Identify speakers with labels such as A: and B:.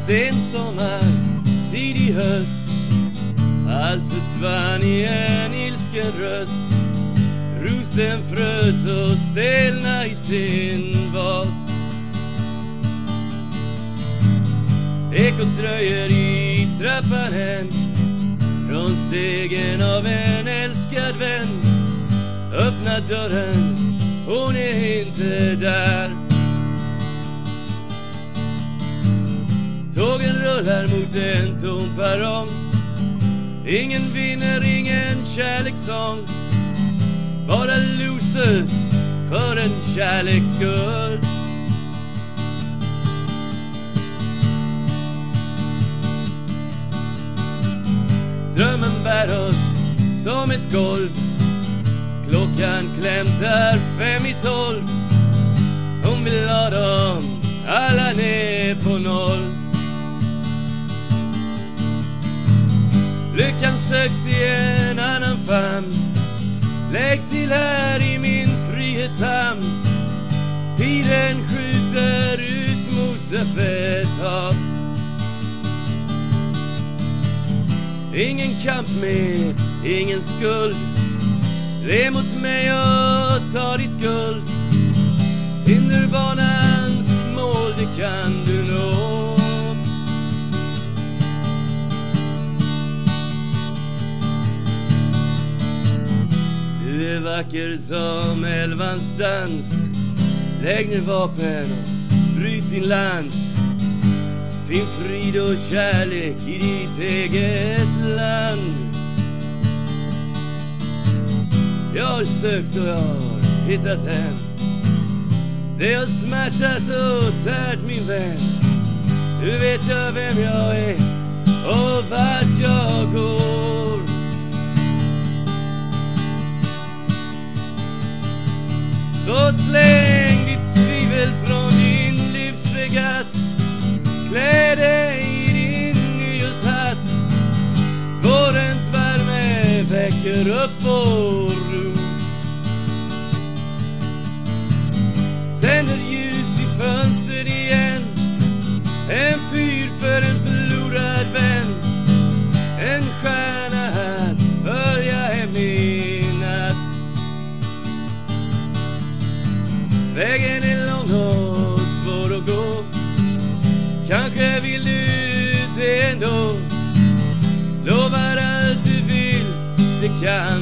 A: sen sommar, tidig höst. Allt försvann i en ilsken röst. Rosen frös och stelna i sin vas. Ekot dröjer i trappan än, från stegen av en älskad vän. Öppna dörren, hon är inte där. Tågen rullar mot en tom perrong. Ingen vinner, ingen kärlekssång. Bara losers för en kärleksskuld. Drömmen bär oss som ett golv. Klockan klämtar 5:12. Hon vill ha dem alla ner på 0. Lyckan söks i en annan famn. Lägg till här i min frihetshamn. Piren skjuter ut mot öppet hav. Ingen kamp med, ingen skuld. Le mot mig och ta ditt guld. Hinderbanans mål, det kan du nå. Du är vacker som älvans dans. Lägg ner vapen och bryt din lans. Finn frid och kärlek i ditt eget land. Jag har sökt och jag har hittat hem. Det har smärtat och tärt min vän. Nu vet jag vem jag är och vart jag går. Så släng ditt tvivel från din livsregatt. Klä dig i din nyårshatt. Vårens värme väcker upp vår ros. Tänder ljus i fönstret igen. En fyr för en förlorad vän. En stjärna att följa hem i natt. Vägen är lång och svår att gå. Kanske vill du det ändå. Lovar allt du vill, det kan